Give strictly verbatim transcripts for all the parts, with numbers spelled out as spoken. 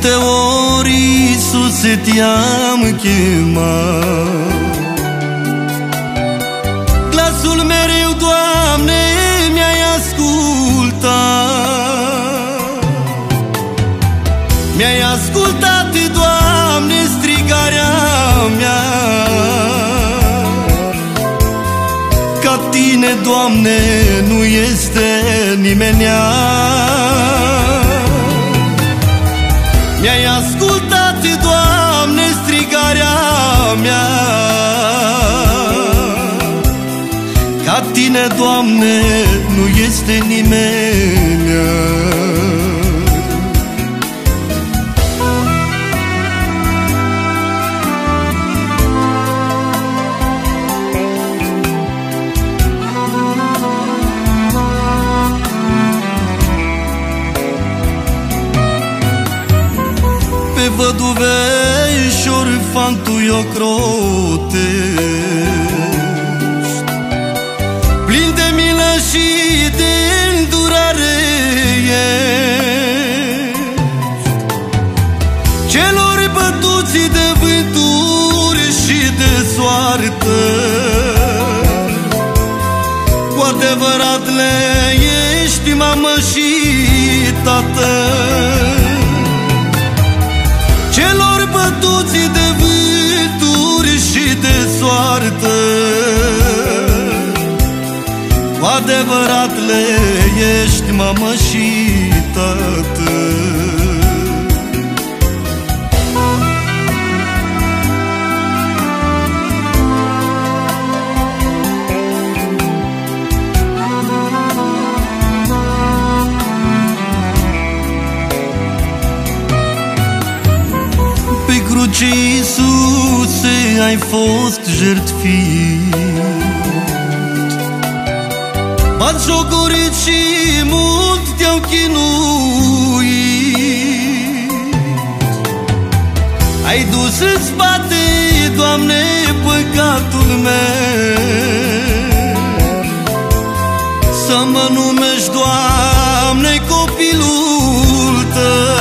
câte ori, Iisuse, te-am chemat, glasul mereu, Doamne, mi-ai ascultat. Mi-ai ascultat, Doamne, strigarea mea. Ca Tine, Doamne, nu este nimenea. Mi-ai ascultat, Doamne, strigarea mea. Ca Tine, Doamne, nu este nimenea. Pe văduvei și orfan Tu i ocrotești, plin de milă și de îndurare ești. Celor bătuți de vânturi și de soartă, cu adevărat le ești mamă și tată. Celor bătuți de vânturi și de soartă, cu adevărat le ești mamă și tată. Cruce, Iisuse, ai fost jertfit, batjocorit și mult te-au chinuit. Ai dus în spate, Doamne, păcatul meu, să mă numești, Doamne, copilul Tău.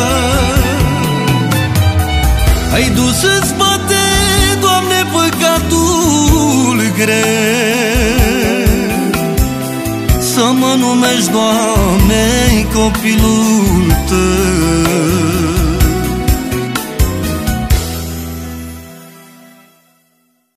Ai dus în spate, Doamne, păcatul greu, să mă numești, Doamne, copilul Tău.